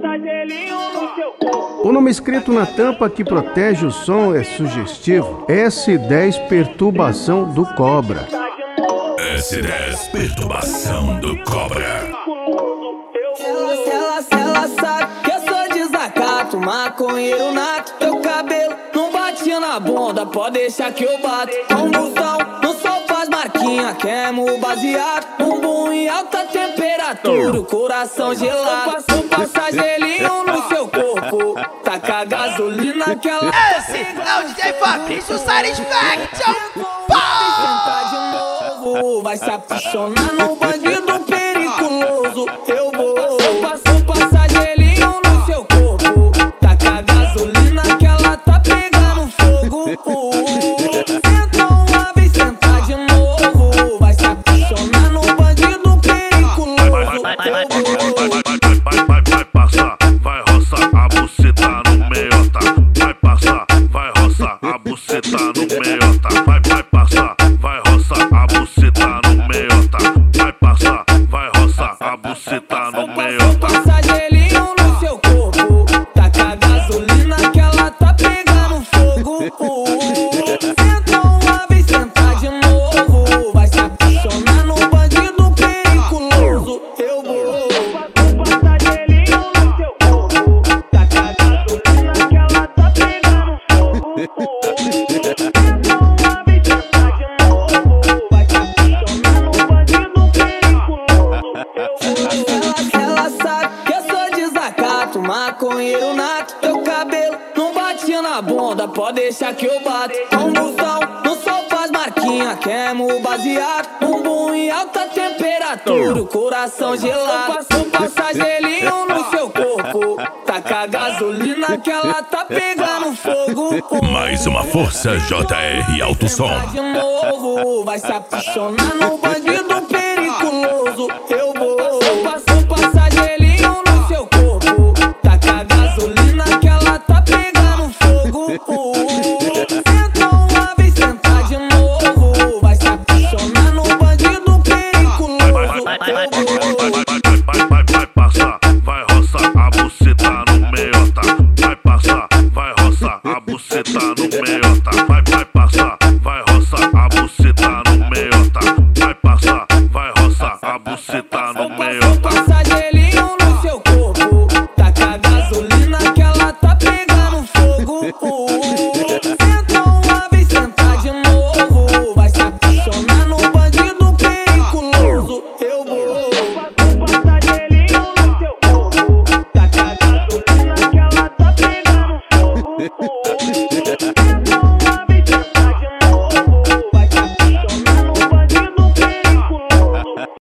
O nome escrito na tampa que protege o som é sugestivo. S10 Perturbação do Cobra. S10 Perturbação do Cobra. Ela sabe que eu sou desacato, maconheiro nato. Teu cabelo não batia na bunda, pode deixar que eu bato. Combustão, no sol faz marquinha, queimo baseado. Bumbum em alta temperatura, o coração gelado. Passa gelinho no seu corpo, taca gasolina que ela... Esse é o DJ Fabrício Satisfaction. Vai se apaixonar no bandido periculoso. Eu vou passar gelinho no seu corpo, taca gasolina que ela tá pegando fogo. Senta uma vez, senta de novo. Vai se apaixonar no bandido periculoso. Vai passar, vai roçar a buceta no meiota. Vai passar, vai roçar a buceta no meiota. Vai passar, vai roçar a buceta no meiota. Vai passar, vai roçar a buceta no meiota. Passa gelinho no seu corpo, taca gasolina que ela tá pegando fogo. Senta uma vez, senta de novo. Vai se apaixonar no bandido periculoso. Eu vou passar gelinho no seu corpo, taca gasolina que ela tá pegando fogo. Senta uma vez, senta de novo. Vai se apaixonar no bandido periculoso. Ela sabe que eu sou desacato, maconheiro nato. Teu cabelo não batia na bunda, pode deixar que eu bato. Combustão, no sol faz marquinha, queimo baseado. Bumbum em alta temperatura, o coração gelado. Passa gelinho no seu corpo, taca gasolina que ela tá pegando fogo. Mais uma força JR Alto Som. De novo, vai se apaixonar no bandido